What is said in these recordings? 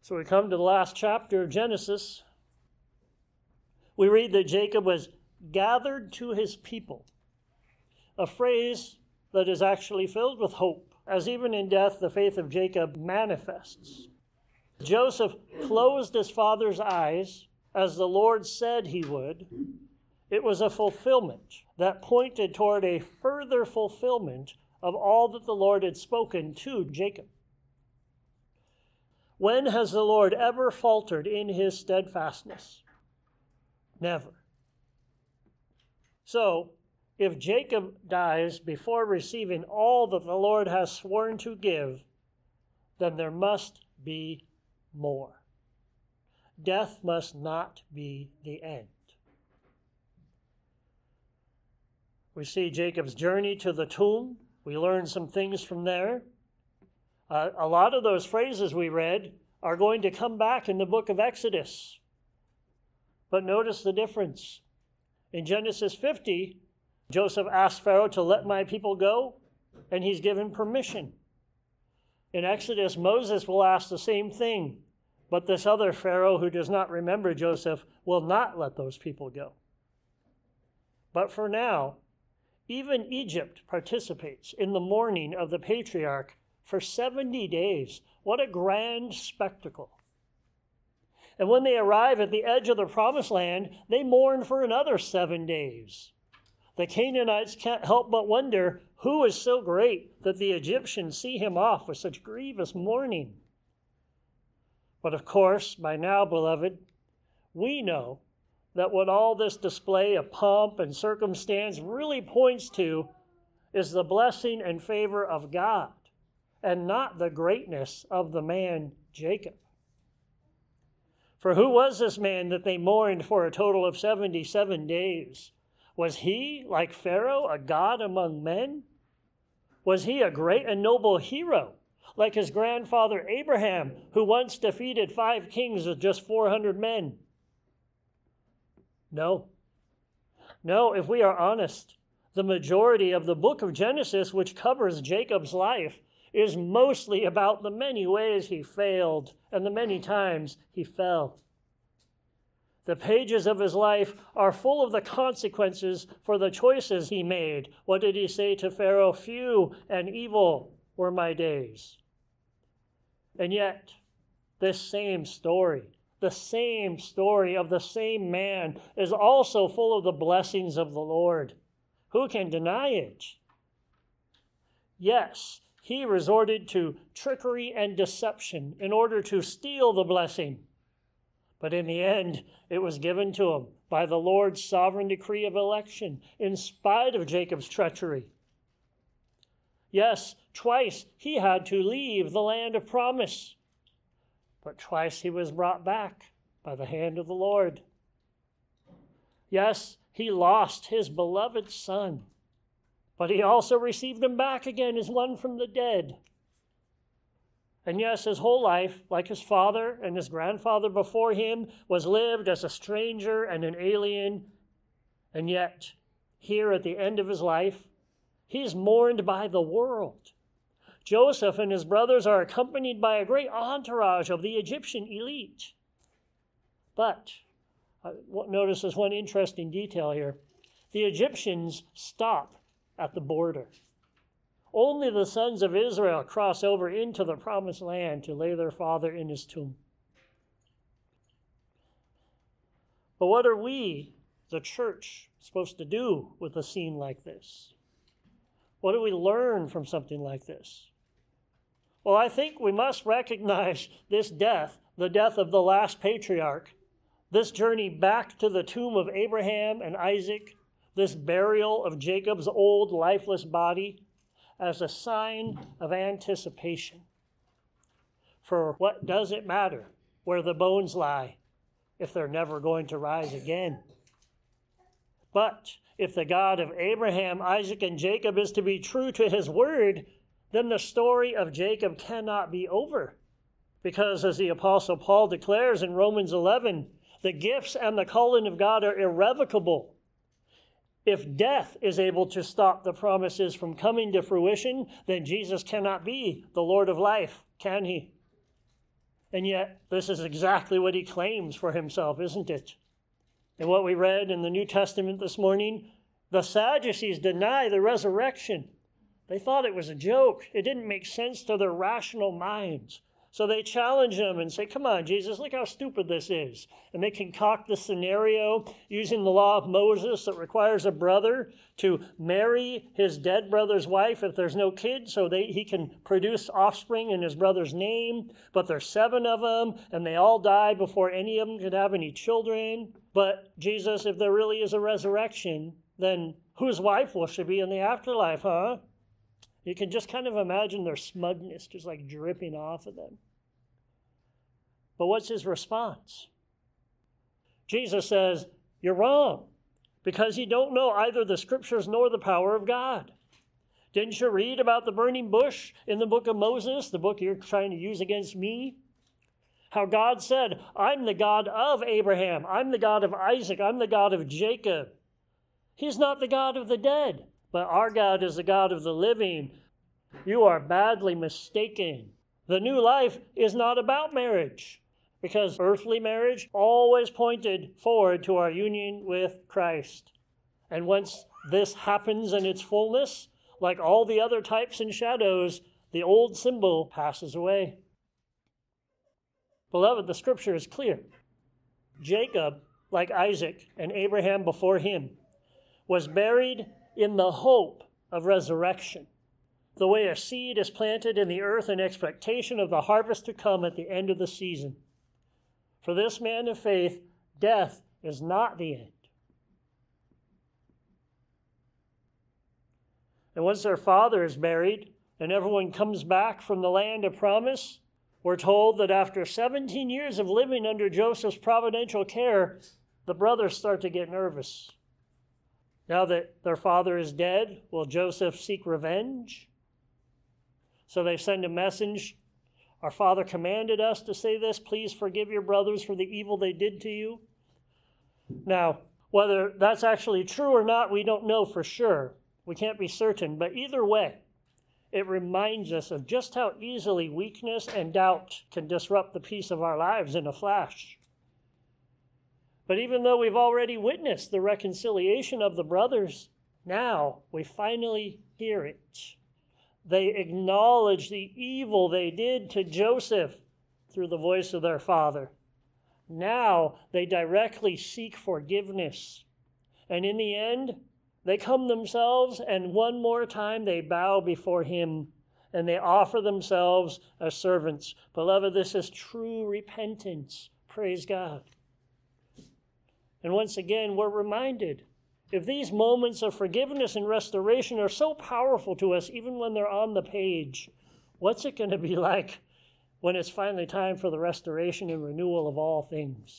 So we come to the last chapter of Genesis. We read that Jacob was gathered to his people, a phrase that is actually filled with hope, as even in death the faith of Jacob manifests. Joseph closed his father's eyes as the Lord said he would. It was a fulfillment that pointed toward a further fulfillment of all that the Lord had spoken to Jacob. When has the Lord ever faltered in his steadfastness? Never. So, if Jacob dies before receiving all that the Lord has sworn to give, then there must be more. Death must not be the end. We see Jacob's journey to the tomb. We learn some things from there. A lot of those phrases we read are going to come back in the book of Exodus. But notice the difference. In Genesis 50, Joseph asked Pharaoh to let my people go, and he's given permission. In Exodus, Moses will ask the same thing, but this other Pharaoh who does not remember Joseph will not let those people go. But for now, even Egypt participates in the mourning of the patriarch for 70 days. What a grand spectacle. And when they arrive at the edge of the promised land, they mourn for another 7 days. The Canaanites can't help but wonder who is so great that the Egyptians see him off with such grievous mourning. But of course, by now, beloved, we know that what all this display of pomp and circumstance really points to is the blessing and favor of God, and not the greatness of the man Jacob. For who was this man that they mourned for a total of 77 days? Was he, like Pharaoh, a god among men? Was he a great and noble hero, like his grandfather Abraham, who once defeated 5 kings with just 400 men? No. No, if we are honest, the majority of the book of Genesis, which covers Jacob's life, is mostly about the many ways he failed and the many times he fell. The pages of his life are full of the consequences for the choices he made. What did he say to Pharaoh? Few and evil were my days. And yet, this same story, the same story of the same man, is also full of the blessings of the Lord. Who can deny it? Yes, he resorted to trickery and deception in order to steal the blessing. But in the end, it was given to him by the Lord's sovereign decree of election, in spite of Jacob's treachery. Yes, twice he had to leave the land of promise, but twice he was brought back by the hand of the Lord. Yes, he lost his beloved son, but he also received him back again as one from the dead. And yes, his whole life, like his father and his grandfather before him, was lived as a stranger and an alien. And yet, here at the end of his life, he's mourned by the world. Joseph and his brothers are accompanied by a great entourage of the Egyptian elite. But, notice there's one interesting detail here. The Egyptians stop at the border. Only the sons of Israel cross over into the promised land to lay their father in his tomb. But what are we, the church, supposed to do with a scene like this? What do we learn from something like this? Well, I think we must recognize this death, the death of the last patriarch, this journey back to the tomb of Abraham and Isaac, this burial of Jacob's old lifeless body, as a sign of anticipation. For what does it matter where the bones lie if they're never going to rise again? But if the God of Abraham, Isaac, and Jacob is to be true to his word, then the story of Jacob cannot be over. Because as the Apostle Paul declares in Romans 11, the gifts and the calling of God are irrevocable. If death is able to stop the promises from coming to fruition, then Jesus cannot be the Lord of life, can he? And yet, this is exactly what he claims for himself, isn't it? And what we read in the New Testament this morning, the Sadducees deny the resurrection. They thought it was a joke. It didn't make sense to their rational minds. So they challenge him and say, come on, Jesus, look how stupid this is. And they concoct the scenario using the law of Moses that requires a brother to marry his dead brother's wife if there's no kids, so he can produce offspring in his brother's name. But there's 7 of them, and they all die before any of them could have any children. But Jesus, if there really is a resurrection, then whose wife will she be in the afterlife, huh? You can just kind of imagine their smugness just like dripping off of them. But what's his response? Jesus says, you're wrong, because you don't know either the scriptures nor the power of God. Didn't you read about the burning bush in the book of Moses, the book you're trying to use against me? How God said, I'm the God of Abraham, I'm the God of Isaac, I'm the God of Jacob. He's not the God of the dead, but our God is the God of the living. You are badly mistaken. The new life is not about marriage, because earthly marriage always pointed forward to our union with Christ. And once this happens in its fullness, like all the other types and shadows, the old symbol passes away. Beloved, the scripture is clear. Jacob, like Isaac and Abraham before him, was buried in the hope of resurrection, the way a seed is planted in the earth in expectation of the harvest to come at the end of the season. For this man of faith, death is not the end. And once their father is buried and everyone comes back from the land of promise, we're told that after 17 years of living under Joseph's providential care, the brothers start to get nervous. Now that their father is dead, will Joseph seek revenge? So they send a message. Our father commanded us to say this, please forgive your brothers for the evil they did to you. Now, whether that's actually true or not, we don't know for sure. We can't be certain, but either way, it reminds us of just how easily weakness and doubt can disrupt the peace of our lives in a flash. But even though we've already witnessed the reconciliation of the brothers, now we finally hear it. They acknowledge the evil they did to Joseph through the voice of their father. Now they directly seek forgiveness. And in the end, they come themselves, and one more time they bow before him, and they offer themselves as servants. Beloved, this is true repentance. Praise God. And once again, we're reminded, if these moments of forgiveness and restoration are so powerful to us, even when they're on the page, what's it going to be like when it's finally time for the restoration and renewal of all things?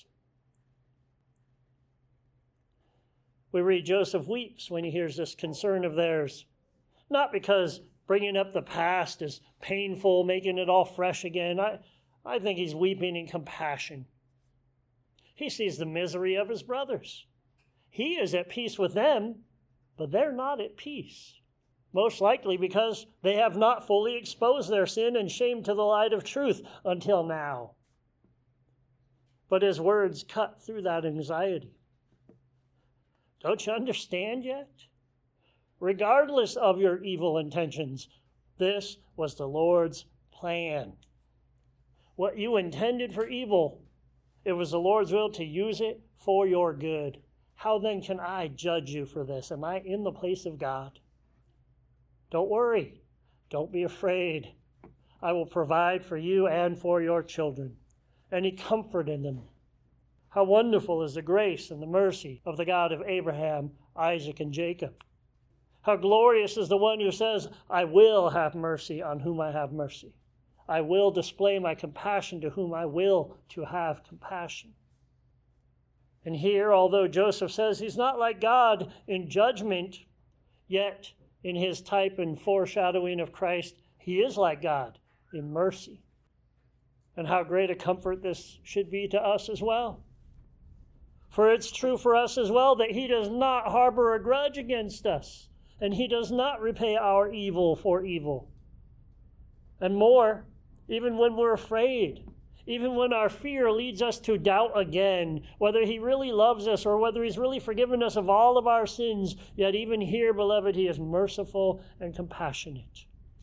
We read Joseph weeps when he hears this concern of theirs, not because bringing up the past is painful, making it all fresh again. I think he's weeping in compassion. He sees the misery of his brothers. He is at peace with them, but they're not at peace. Most likely because they have not fully exposed their sin and shame to the light of truth until now. But his words cut through that anxiety. Don't you understand yet? Regardless of your evil intentions, this was the Lord's plan. What you intended for evil, it was the Lord's will to use it for your good. How then can I judge you for this? Am I in the place of God? Don't worry. Don't be afraid. I will provide for you and for your children any comfort in them. How wonderful is the grace and the mercy of the God of Abraham, Isaac, and Jacob. How glorious is the one who says, I will have mercy on whom I have mercy. I will display my compassion to whom I will to have compassion. And here, although Joseph says he's not like God in judgment, yet in his type and foreshadowing of Christ, he is like God in mercy. And how great a comfort this should be to us as well. For it's true for us as well that he does not harbor a grudge against us, and he does not repay our evil for evil. And more, even when we're afraid, even when our fear leads us to doubt again, whether he really loves us or whether he's really forgiven us of all of our sins, yet even here, beloved, he is merciful and compassionate.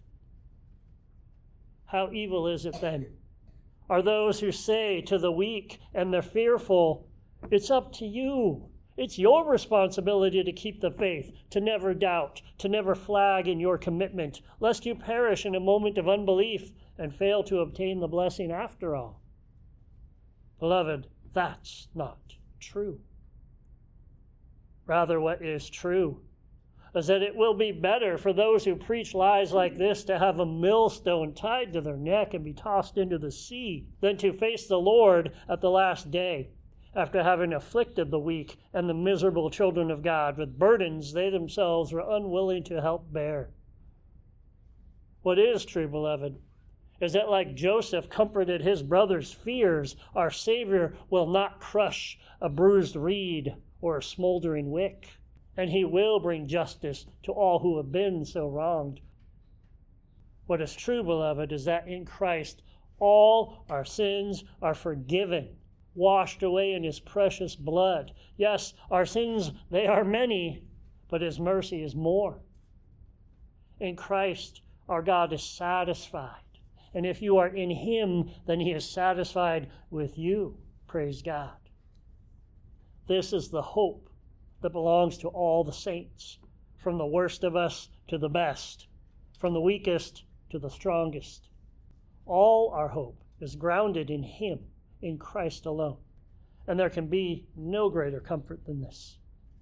How evil is it then? Are those who say to the weak and the fearful, it's up to you. It's your responsibility to keep the faith, to never doubt, to never flag in your commitment, lest you perish in a moment of unbelief and fail to obtain the blessing after all. Beloved, that's not true. Rather, what is true is that it will be better for those who preach lies like this to have a millstone tied to their neck and be tossed into the sea than to face the Lord at the last day, after having afflicted the weak and the miserable children of God with burdens they themselves were unwilling to help bear. What is true, beloved, is that like Joseph comforted his brother's fears, our Savior will not crush a bruised reed or a smoldering wick, and he will bring justice to all who have been so wronged. What is true, beloved, is that in Christ all our sins are forgiven, washed away in his precious blood. Yes, our sins, they are many, but his mercy is more. In Christ, our God is satisfied. And if you are in him, then he is satisfied with you. Praise God. This is the hope that belongs to all the saints, from the worst of us to the best, from the weakest to the strongest. All our hope is grounded in him, in Christ alone. And there can be no greater comfort than this.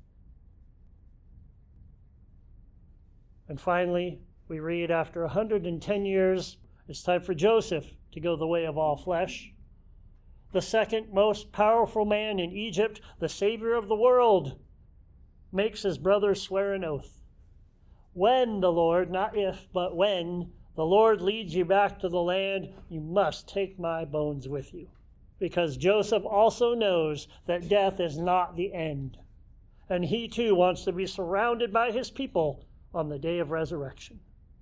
And finally, we read after 110 years, it's time for Joseph to go the way of all flesh. The second most powerful man in Egypt, the Savior of the world, makes his brothers swear an oath. When the Lord, not if, but when the Lord leads you back to the land, you must take my bones with you. Because Joseph also knows that death is not the end. And he too wants to be surrounded by his people on the day of resurrection.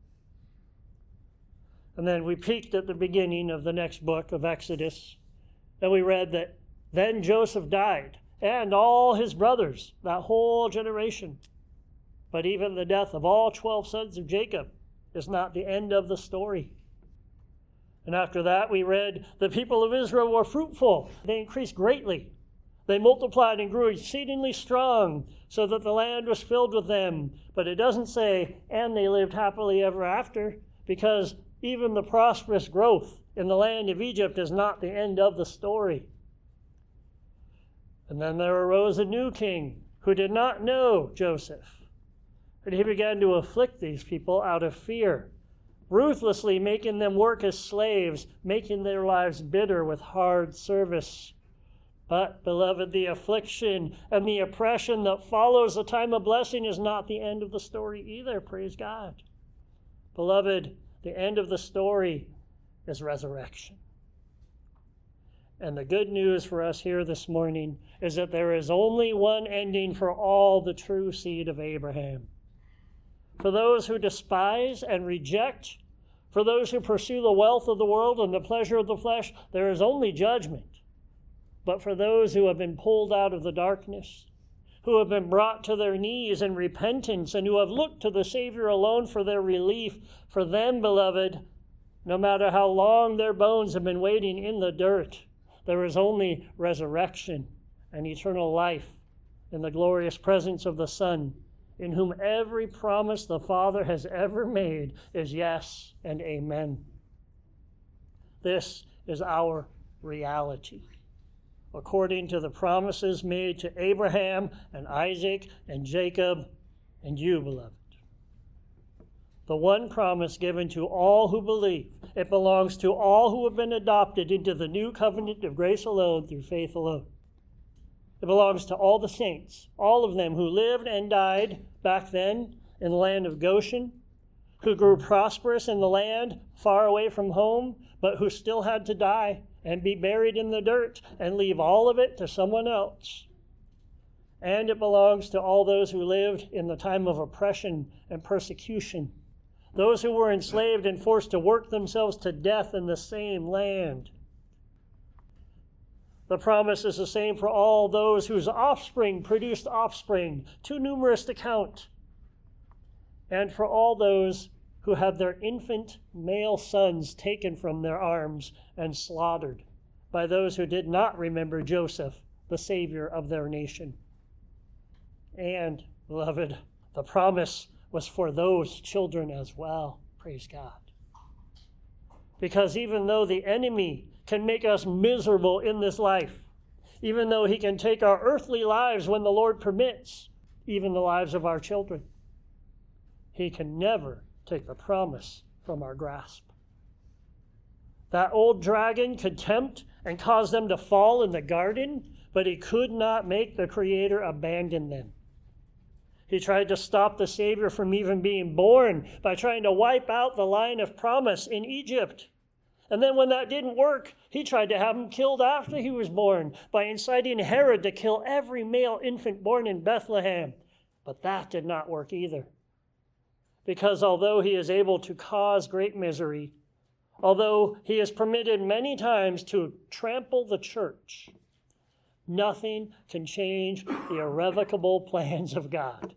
And then we peeked at the beginning of the next book of Exodus, and we read that then Joseph died, and all his brothers, that whole generation. But even the death of all 12 sons of Jacob is not the end of the story. And after that, we read, the people of Israel were fruitful. They increased greatly. They multiplied and grew exceedingly strong, so that the land was filled with them. But it doesn't say, and they lived happily ever after, because even the prosperous growth in the land of Egypt is not the end of the story. And then there arose a new king who did not know Joseph. And he began to afflict these people out of fear, ruthlessly making them work as slaves, making their lives bitter with hard service. But, beloved, the affliction and the oppression that follows the time of blessing is not the end of the story either, praise God. Beloved, the end of the story is resurrection. And the good news for us here this morning is that there is only one ending for all the true seed of Abraham. For those who despise and reject, for those who pursue the wealth of the world and the pleasure of the flesh, there is only judgment. But for those who have been pulled out of the darkness, who have been brought to their knees in repentance, and who have looked to the Savior alone for their relief, for them, beloved, no matter how long their bones have been waiting in the dirt, there is only resurrection and eternal life in the glorious presence of the Son, in whom every promise the Father has ever made is yes and amen. This is our reality, according to the promises made to Abraham and Isaac and Jacob and you, beloved. The one promise given to all who believe. It belongs to all who have been adopted into the new covenant of grace alone through faith alone. It belongs to all the saints, all of them who lived and died back then in the land of Goshen, who grew prosperous in the land far away from home, but who still had to die and be buried in the dirt and leave all of it to someone else. And it belongs to all those who lived in the time of oppression and persecution, those who were enslaved and forced to work themselves to death in the same land. The promise is the same for all those whose offspring produced offspring, too numerous to count, and for all those who had their infant male sons taken from their arms and slaughtered by those who did not remember Joseph, the Savior of their nation. And, beloved, the promise was for those children as well. Praise God. Because even though the enemy can make us miserable in this life, even though he can take our earthly lives when the Lord permits, even the lives of our children, he can never take the promise from our grasp. That old dragon could tempt and cause them to fall in the garden, but he could not make the Creator abandon them. He tried to stop the Savior from even being born by trying to wipe out the line of promise in Egypt. And then when that didn't work, he tried to have him killed after he was born by inciting Herod to kill every male infant born in Bethlehem. But that did not work either. Because although he is able to cause great misery, although he is permitted many times to trample the church, nothing can change the irrevocable plans of God.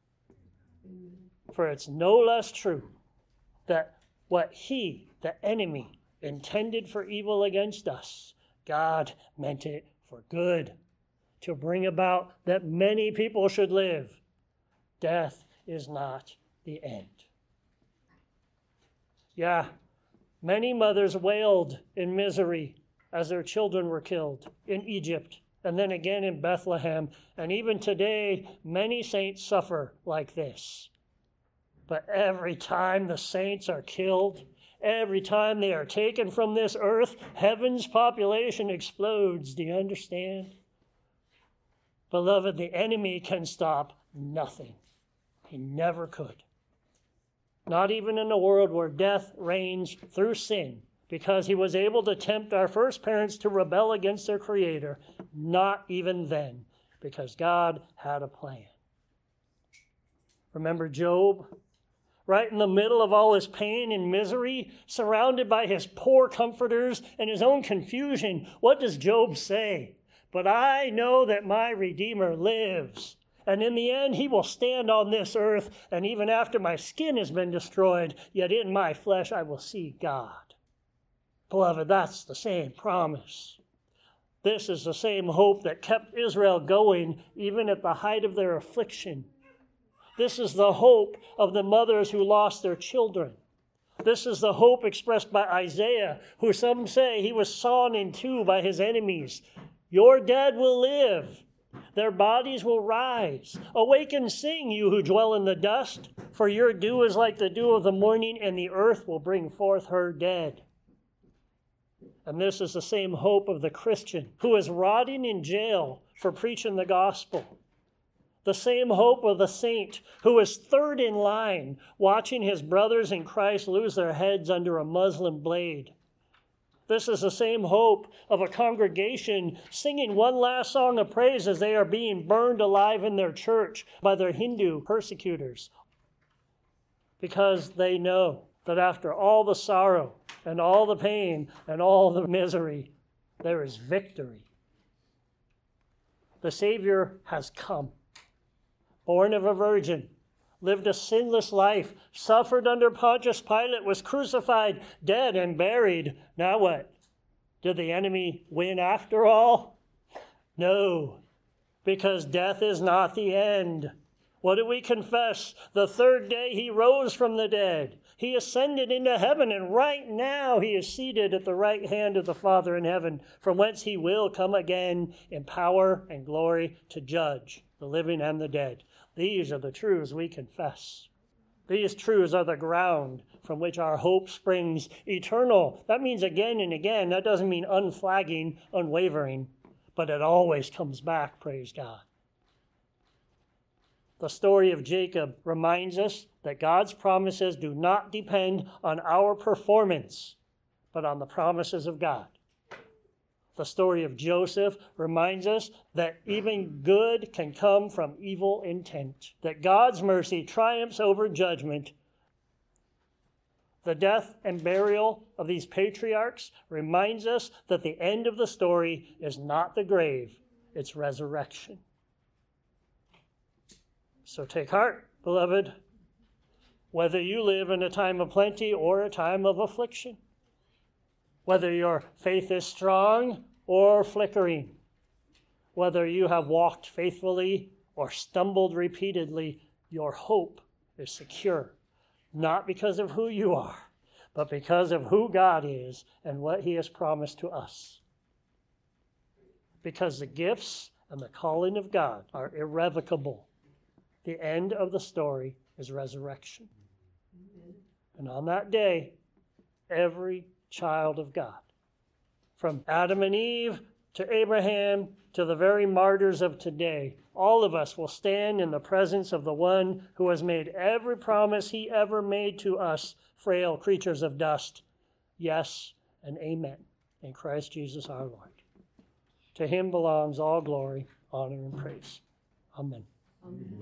For it's no less true that what he, the enemy, intended for evil against us, God meant it for good, to bring about that many people should live. Death is not the end. Yeah, many mothers wailed in misery as their children were killed in Egypt, and then again in Bethlehem. And even today, many saints suffer like this. But every time the saints are killed, every time they are taken from this earth, heaven's population explodes. Do you understand? Beloved, the enemy can stop nothing. He never could. Not even in a world where death reigns through sin, because he was able to tempt our first parents to rebel against their Creator. Not even then, because God had a plan. Remember Job? Right in the middle of all his pain and misery, surrounded by his poor comforters and his own confusion, what does Job say? But I know that my Redeemer lives, and in the end he will stand on this earth, and even after my skin has been destroyed, yet in my flesh I will see God. Beloved, that's the same promise. This is the same hope that kept Israel going even at the height of their affliction. This is the hope of the mothers who lost their children. This is the hope expressed by Isaiah, who some say he was sawn in two by his enemies. Your dead will live. Their bodies will rise. Awake and sing, you who dwell in the dust, for your dew is like the dew of the morning, and the earth will bring forth her dead. And this is the same hope of the Christian who is rotting in jail for preaching the gospel. The same hope of the saint who is third in line, watching his brothers in Christ lose their heads under a Muslim blade. This is the same hope of a congregation singing one last song of praise as they are being burned alive in their church by their Hindu persecutors. Because they know that after all the sorrow and all the pain and all the misery, there is victory. The Savior has come. Born of a virgin, lived a sinless life, suffered under Pontius Pilate, was crucified, dead, and buried. Now what? Did the enemy win after all? No, because death is not the end. What do we confess? The third day he rose from the dead. He ascended into heaven, and right now he is seated at the right hand of the Father in heaven, from whence he will come again in power and glory to judge the living and the dead. These are the truths we confess. These truths are the ground from which our hope springs, eternal. That means again and again. That doesn't mean unflagging, unwavering, but it always comes back, praise God. The story of Jacob reminds us that God's promises do not depend on our performance, but on the promises of God. The story of Joseph reminds us that even good can come from evil intent, that God's mercy triumphs over judgment. The death and burial of these patriarchs reminds us that the end of the story is not the grave, it's resurrection. So take heart, beloved, whether you live in a time of plenty or a time of affliction, whether your faith is strong or flickering, whether you have walked faithfully or stumbled repeatedly, your hope is secure. Not because of who you are, but because of who God is and what he has promised to us. Because the gifts and the calling of God are irrevocable. The end of the story is resurrection. And on that day, every child of God, from Adam and Eve to Abraham to the very martyrs of today, all of us will stand in the presence of the one who has made every promise he ever made to us, frail creatures of dust. Yes and amen in Christ Jesus our Lord. To him belongs all glory, honor, and praise. Amen. Amen.